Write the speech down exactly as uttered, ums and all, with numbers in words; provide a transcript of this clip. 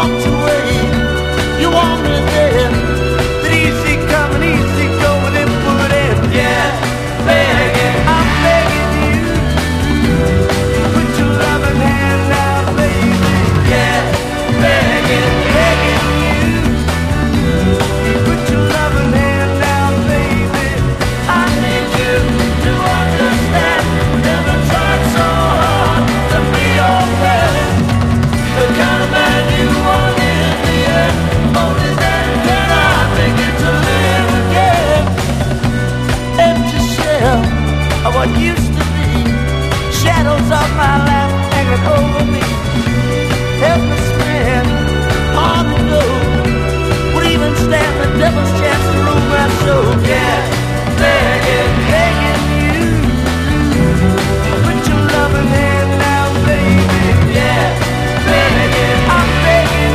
walked away. You want me there, but easy come and easy go with him put in. Yeah, begging, I'm begging you, put your loving hand out, baby. Yeah, begging, begging you, put your loving hand out, baby. I need you to understand. Never tried so hard to be your friend. The kind of man you want in the end. Only then can I begin to live again. Empty shell of what used to be. Shadows of my life hanging over me.